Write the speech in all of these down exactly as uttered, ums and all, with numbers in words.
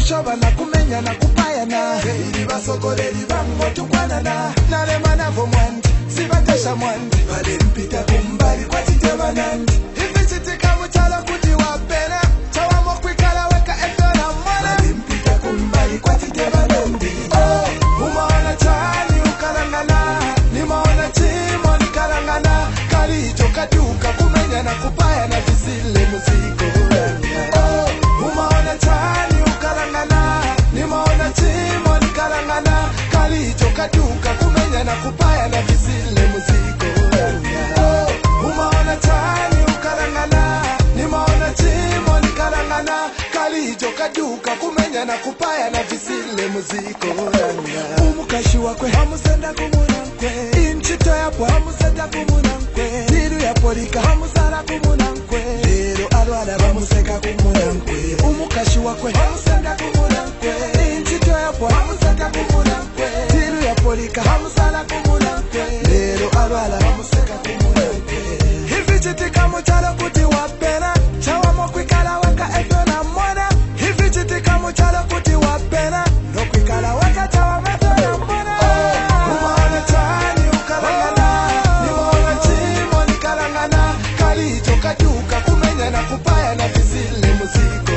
kushoba na kumenya na kupayana ili basogoleli bango tukwanana nale manavo mwandi sibatesha mwandi bale mpita kumbali kwa titema nandi hivi chitika mutalo kuti wapena chawamo kwikala weka efela mwana bale mpita kumbali kwa titema nandi oh umaona chani ukalangana nimaona chimo nikalangana kalicho kaduka kumenya na kupayana visile muziko oh umaona chani ukalangana nimaona chimo nikalangana kalicho kaduka kumenya na kupayana visile muziko oh umaona chani ukalangana nimaona chimo nikalangana kalicho kaduka kumenya na kupayana visile muziko umukashi wakwe hamusenda kumunankwe inchito yapo hamusenda kumunankwe tiru yapolika hamusara kumunankwe lero alwala bamuseka kumunankwe umukashi wakwe hamusenda kumunankwe inchito yapo hamusenda kumunankwe tiru yapolika hamusara kumunankwe lero alwala bamuseka kumunankwe hivi chitika muchalo kuti wapena chawamo kwikala waka eto na mwana hivi chitika muchalo kuti wapena no kwikala waka chawamo eto na mwana umaona chani ukalangana nimaona chimo nikalangana kalicho kaduka kumenya na kupaya na visile muziko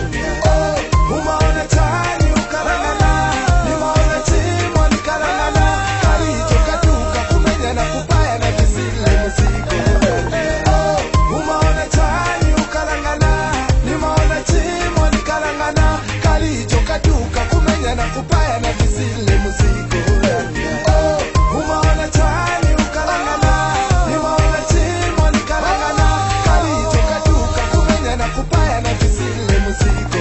umaona chani ukalangana nimaona chimo nikalangana kalicho kaduka kumenya na kupaya na visile muziko umaona chani ukalangana nimaona chimo nikalangana kalicho kaduka kumenya na kupaya na visile muziko umaona chani ukalangana nimaona chimo nikalangana kalicho kaduka kumenya na kupaya na visile muziko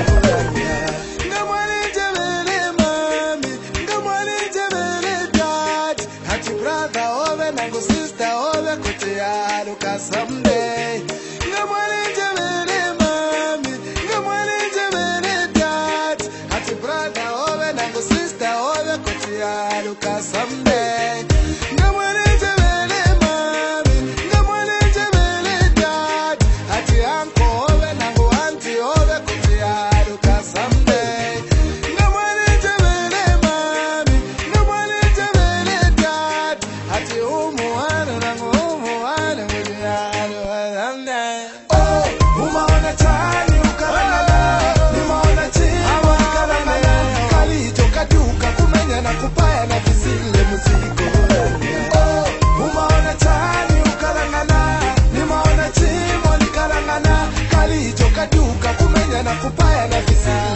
ngamwalije bele mami ngamwalije bele dad hati brother obe nango sister obe kote ya luka someday ngamwalije bele mami ngamwalije bele dad hati brother obe nango sister obe kote ya luka someday ngamwalije bele mami ngamwalije bele dad hati uncle obe nango auntie obe kote ya luka someday ngamwalije bele mami ngamwalije bele dad hati umuhana nango umuhana kote ya luka someday oh umaona chani ukalangana nimaona chimo nikalangana kalicho kaduka kumenya na kupaya na visile muziko oh umaona chani ukalangana nimaona chimo nikalangana kalicho kaduka kumenya na kupaya na visile